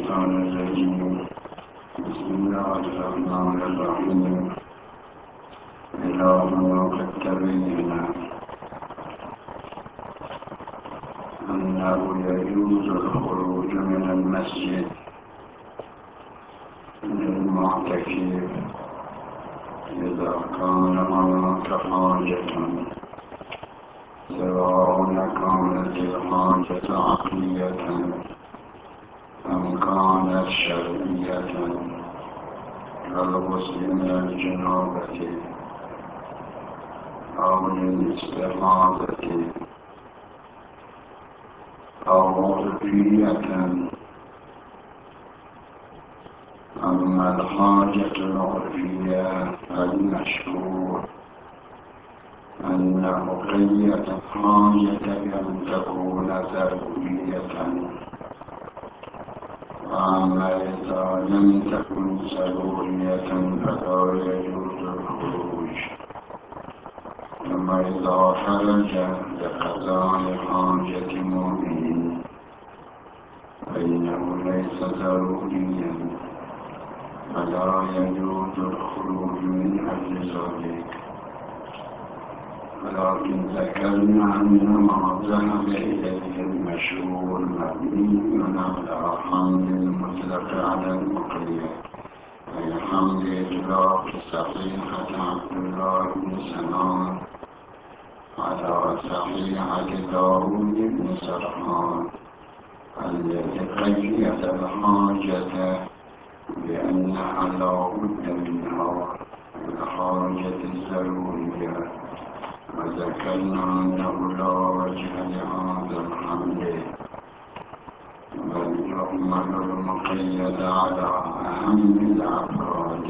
الشيطان الرجيم. بسم الله الرحمن الرحيم. إلهنا قد تبين أنه يجوز الخروج من المسجد للمعتكف إذا كان هناك حاجة، سواء كانت الحاجة عقلية أم كانت شرعية كالغسل من الجنابة أو للاستحاضة أو عرفية. أما الحاجة العرفية فالمشهور أن بقية الحاجة أن تكون ضرورية، وأما إذا لم تكن ضرورية فلا يجوز الخروج. أما إذا خرج لقضاء حاجة مؤمن فإنه ليس ضروريا فلا يجوز الخروج من أجل ذلك. ولكن ذكرنا أن ما ذهب إليه المشهور مبني على حمل المطلق على المقيد، أي حمل إطلاق صحيحة عبد الله بن سلام على صحيحة داود بن سرحان التي قيد الحاجة بأنها لا بد منها الحاجة الضرورية. وذكرنا أنه لا وجه لهذا الحمل، بل يحمل المقيد على أهم الأفراد.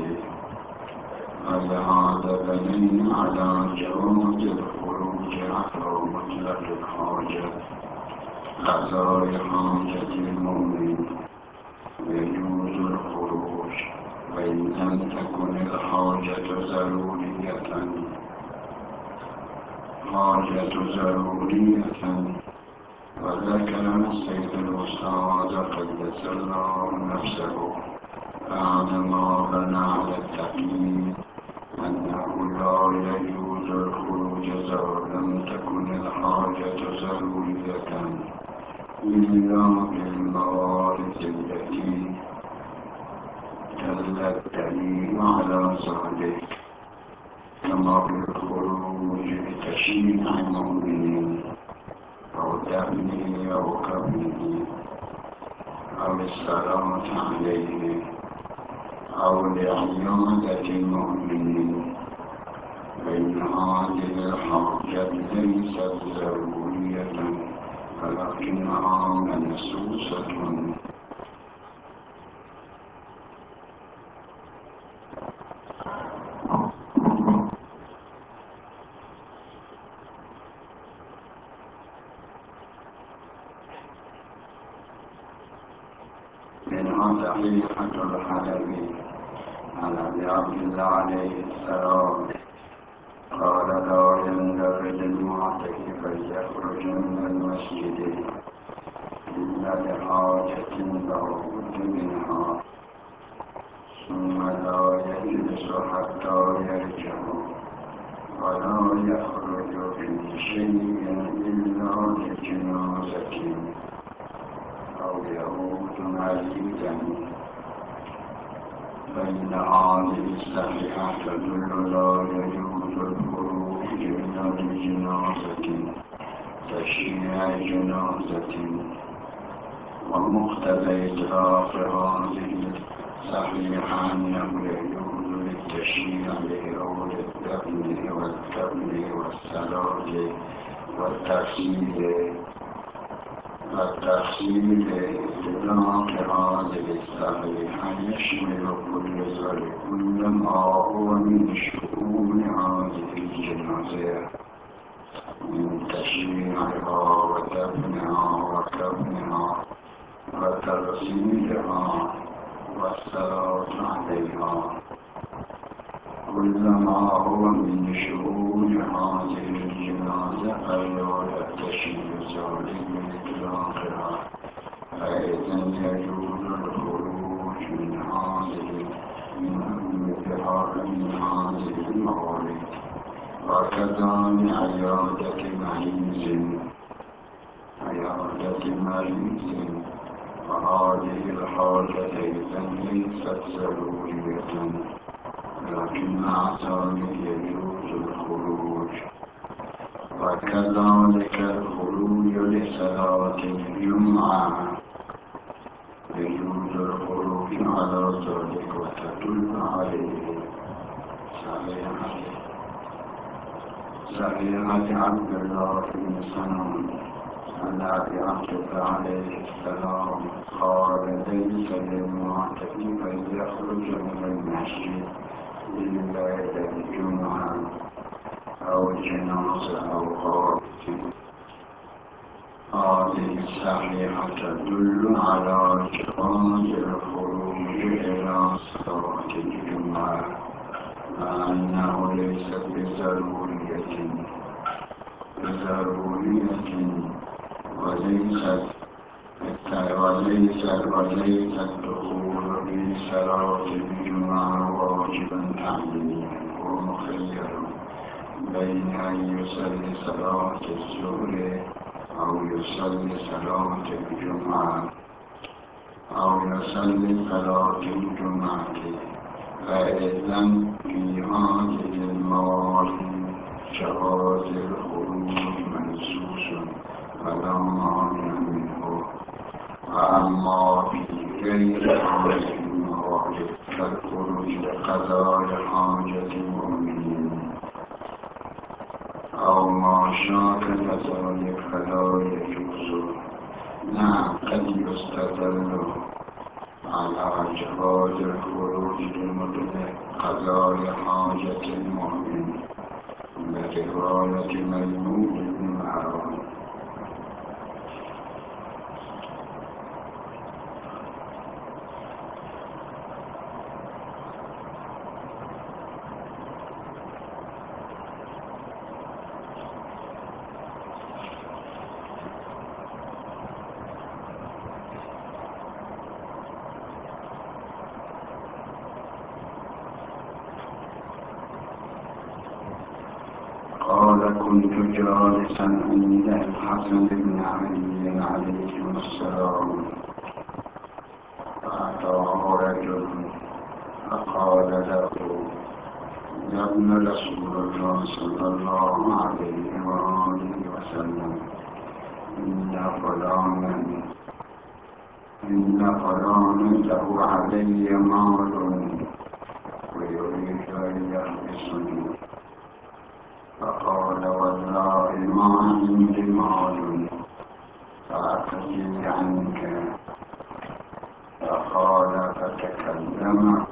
ولهذا بنينا على جواز الخروج على مطلق الحاجة. قضاء حاجة المؤمن يجوز الخروج وإن لم تكن الحاجة ضرورية. وذكر السيد الأستاذ قدس الله نفسه بعد ما بنى على التقييد أنه لا يجوز الخروج إذا لم تكن الحاجة ضرورية إلا بالموارد التي دل الدليل على ذلك، كما بالخروج لتشييع المؤمنين أو دفنه أو كفنه أو الصلاة عليه أو لعيادة المؤمنين. فإن هذه الحاجة ليست ضرورية ولكنها منسوسة. منها صحيحة الحلبي عن أبي عبد الله عليه السلام قال لا ينبغي للمعتكف أن يخرج من المسجد إلا لحاجة لا بد منها، ثم لا يجلس حتى يرجع، ولا يخرج في شيء إلا لجنازة أو يعود مريضا. فإن هذه الصحيحة تدل لا يجوز الخروج إلا لجنازة تشييع جنازة. ومقتضى إطلاق هذه الصحيحة أنه يجوز للتشييع أو للدفن والكفن والصلاة والتفصيل. إطلاق هذه الصحيحة يشمل كل ما هو من شؤون هذه الجنازة من تشييعها ودفنها وكفنها وتغسيلها والصلاة عليها. كل ما هو من شؤون هذه الجنازة فلا يتشمل ذلك بإطلاقها، فإذن يجوز الخروج الموارد وكذا لعيادة مريض وهذه الحاجة أيضا ليست ضرورية لكن مع ذلك يجوز الخروج وكذلك الخروج لصلاة الجمعة يجوز الخروج على ذلك وتدل عليه صحيحة عبد الله بن سلام أن أبي عبد عليه السلام قال ليس للمعتكف أن يخرج من المسجد إلا إلى الجمعة أو جنازة أو غائب. هذه الصحيحة تدل على جواز الخروج إلى صلاة الجمعة مع أنه ليس بضرورية وليس الدخول في صلاة الجمعة واجبا تعليميا ومخيرا بين أن يصلي صلاة الظهر أو يصلي صلاة الجمعة أو يصلي صلاة الجمعة فإذا في هذه المواضع جواز الخروج منصوص ولا مانع منه. وأما في غير هذه المواضع كالخروج لقضاء حاجة المؤمنين أو ما شاكل ذلك فلا يجوز. نعم قد يستدل على جواز الخروج لمطلق قضاء حاجة المؤمن برواية ميمون بن مهران. قال كنت جالسا عند الحسن بن علي عليهما السلام فأتاه رجل فقال له يا ابن رسول الله صلى الله عليه وآله وسلم إن فلانا له علي مال ويريد أن يحبسني. فقال والله ما عندي مال فأقضي عنك. فقال فتكلمه.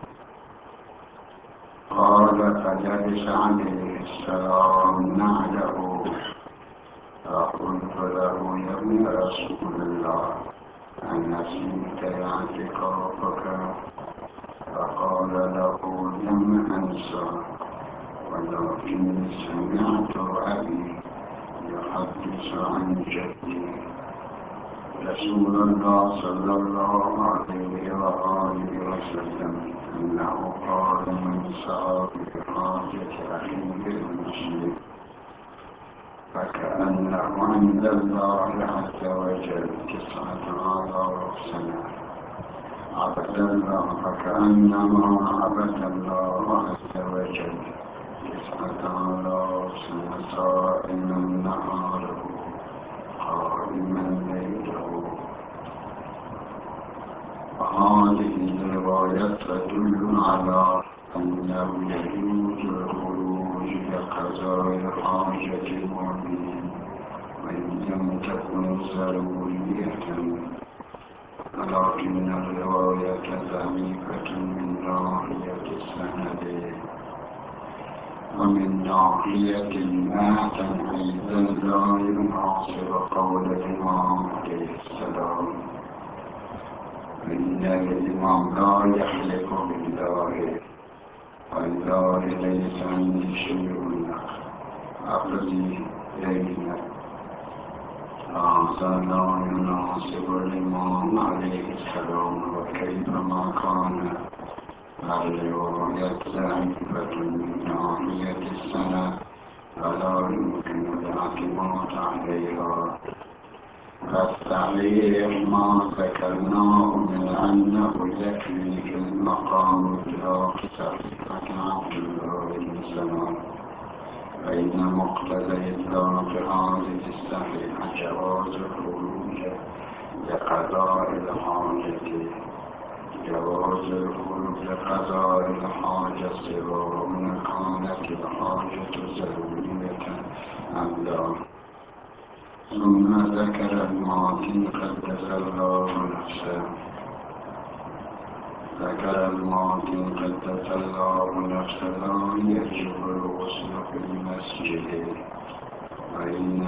قال فجلس عليه السلام نعله. فقلت له يا ابن رسول الله أنسيت اعتكافك؟ فقال له لم أنسى ولكني سمعت أبي يحدث عن جدي رسول الله صلى الله عليه وآله وسلم أنه قال من سعى بحاجة أخيه المسلم فكأنه عند الله عز وجل 19 سنة عبد الله فكأنما عبد الله عز وجل 19 سنة صائما نهاره قائما ليله. وهذه الرواية تدل على أنه يجوز الخروج لقضاء حاجة المؤمن وإن لم تكن ضرورية، ولكن الرواية ضعيفة من ناحية السند ومن ناحية المتن أيضا لا يناصر قول الإمام عليه السلام إن الإمام لا يحلف بالله والله ليس عندي شيء أقضي بينك. هذا لا يناسب الإمام عليه السلام وكيفما كان الرواية ضعيفة من ناحية السند فلا يمكن الاعتماد عليها. فالصحيح ما ذكرناه من أنه يكفي في المقام إطلاق صحيفة عبد الله بن سلام، فإن مقتضى إطلاق هذه الصحيفة جواز الخروج لقضاء الحاجة. جواز الخروج لقضاء الحاجة سواء كانت الحاجة ضرورية أم لا. ثم ذكر الماضي قدس الله نفسه لا يجب الغسل في المسجد وإن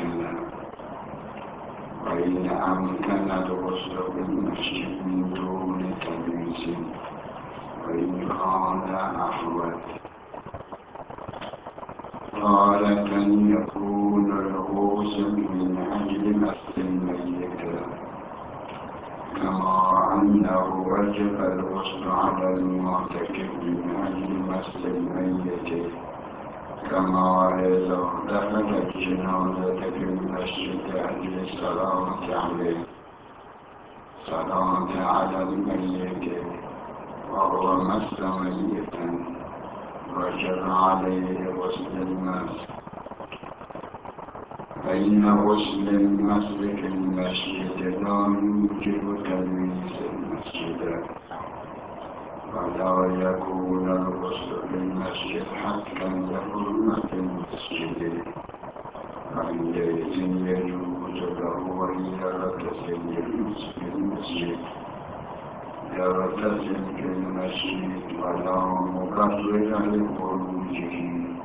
أمكن الغسل في المسجد من دون تلبيس وإن كان أحوط. تارة يكون الغسل من أجل مس الميت، كما أنه وجب الغسل على المعتكف من أجل مس الميت، كما إذا دخل الجنازة في المسجد لأجل الصلاة على الميت وهو مس ميتا وجب عليه غسل المس، فإن غسل المس في المسجد لا يوجب تلويث المسجد، ولا يكون الغسل في المسجد حقا لحرمة المسجد، فعندئذ يجوز له أن يغتسل في المسجد ولا مبرر لخروجه،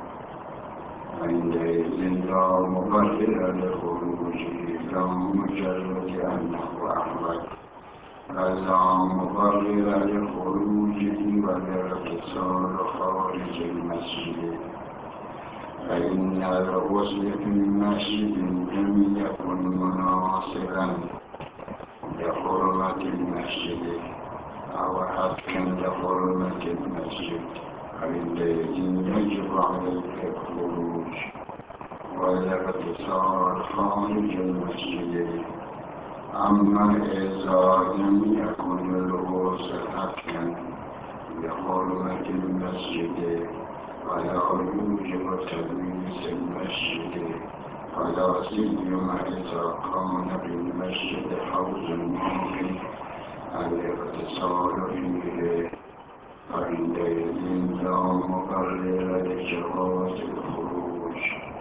عندئذ لا مبرر لخروجه لا مجرد أنه أحوط، بل لا مبرر لخروجه والاغتسال خارج المسجد. فإن الغسل في المسجد لم يكن مناسبا لحرمة المسجد أو حقا لحرمة المسجد، فعندئذ يجب عليه الخروج والاغتسال خارج المسجد. أما إذا لم يكن الغسل حقا لحرمة المسجد ولا يوجب تلويث المسجد، ولا سيما إذا كان بالمسجد حوض ممكن الاغتسال فيه، فعندئذ لا مبرر لجواز الخروج.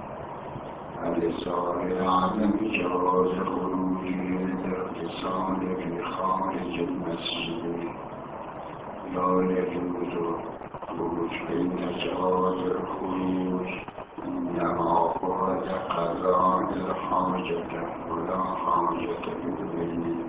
الظاهر عدم جواز خروج الاغتسال في خارج المسجد، لا يجوز خروج، بين جواز الخروج إنما هو لقضاء الحاجة ولا حاجة بالبين،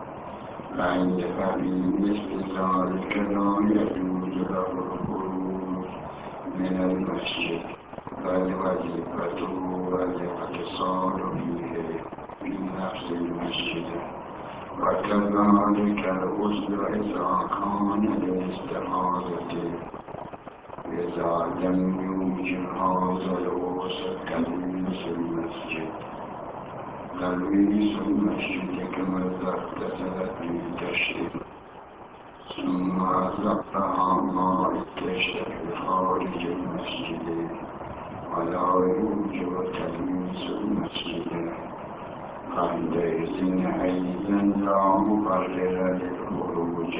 ففي مثل ذلك لا يجوز له الخروج من المسجد، بل وظيفته والاغتسال فيه في نفس المسجد. وكذلك الغسل إذا كان للاستحاضة، إذا لم يوجد هذا الغسل تلويث المسجد كما إذا اغتسلت بالتشريب ثم أزقها ماء التشريب خارج المسجد، ولا يوجب تلويث المسجد، فعندئذ أيضا لا مبرر للخروج،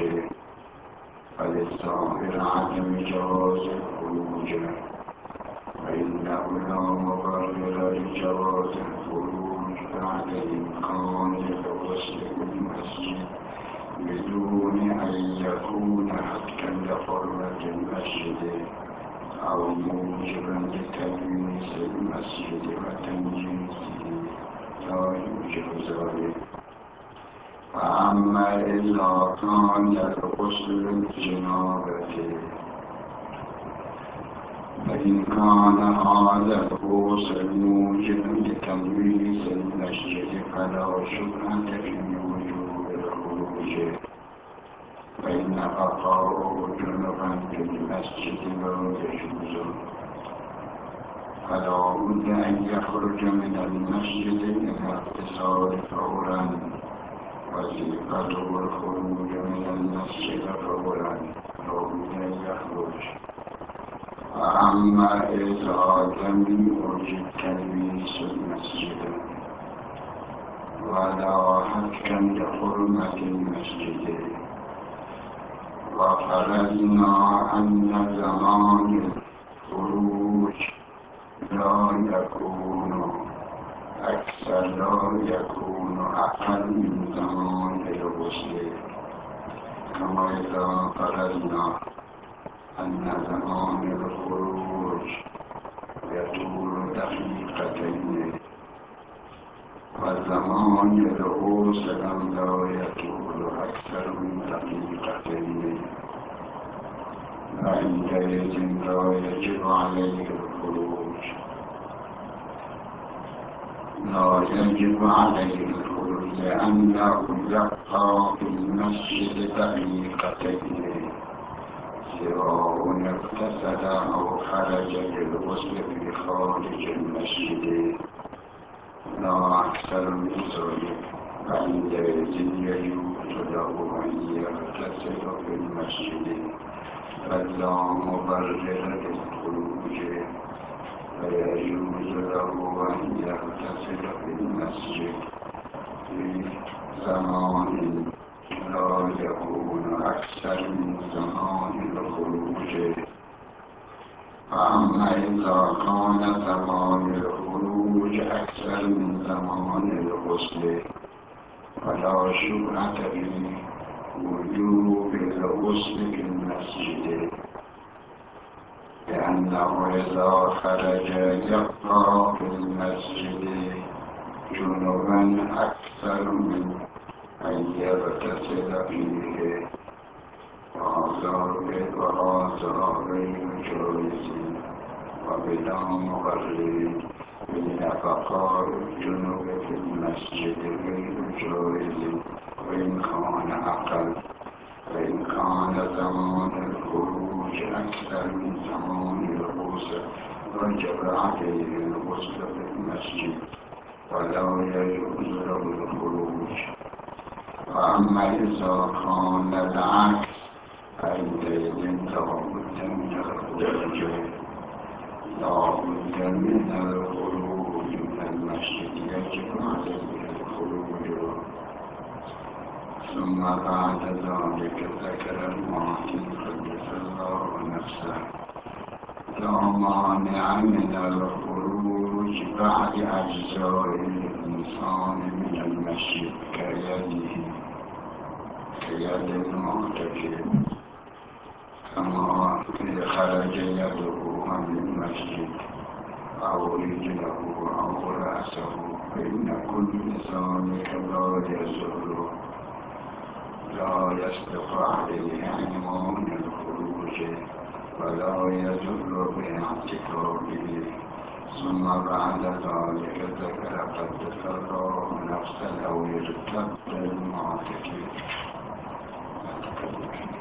فللظاهر عدم جواز الخروج، فإنه لا مبرر لجواز الخروج بعد إمكان الغسل في المسجد بدون أن يكون حقا لحرمة المسجد أو موجبا لتلويث المسجد وتنجيسه، لا يوجب ذلك. فأما إذا كان الغسل الجنابة، فإن كان هذا الغسل موجبا لتلويث المسجد فلا شبهة في وجوب الخروج، فإن النفقاء جنبا في المسجد لا يجوز فلا بد أن يخرج من المسجد إلى اغتسال فورا وصفته الخروج من المسجد فورا لا بد أن يخرج. وأما إذا لم يوجد تلبيس المسجد ولا حكم لحرمة المسجد وفرضنا أن زمان الخروج لا يكون أقل من زمان الغسل كما إذا فرضنا أن زمان الخروج يطول دقيقتين وزمان الغسل لا يطول أكثر من دقيقتين فعندئذ لا يجب عليه الخروج لأنه يبقى في المسجد دقيقتين سواء اغتسل أو خرج للغسل في خارج المسجد لا أكثر من ذلك فعندئذ يجوز له أن يغتسل في المسجد فلا مبرر للخروج فيجوز له أن يغتسل في المسجد في زمان لا يكون أكثر من زمان الخروج. فأما إذا كان زمان الخروج أكثر من زمان الغسل فلا شبهة في وجوب الغسل في المسجد لأنه إذا خرج يبقى في المسجد جنبا أكثر من أن يغتسل فيه وهذا غير جائز وبلا مبرر بنفقاء الجنوب في المسجد غير جائز وإن كان أقل فإن كان زمان الخروج أكثر من زمان الغسل وجب عليه الغسل في المسجد ولا يجوز له الخروج. وأما إذا كان العكس فعندئذ لا بد من الخروج من المسجد يجب عليه الخروج. ثم بعد ذلك ذكر الماضي قدس الله نفسه لا مانع من الخروج بعد أجزاء الإنسان من المسجد كيد المعتكف كما خرج يده عن المسجد أو رجله أو رأسه فإن كل ذلك لا يصدق عليه عنوان الخروج ولا يضر باعتكافه. ثم بعد ذلك ذكر قدس الله نفسه لو ارتد المعتكف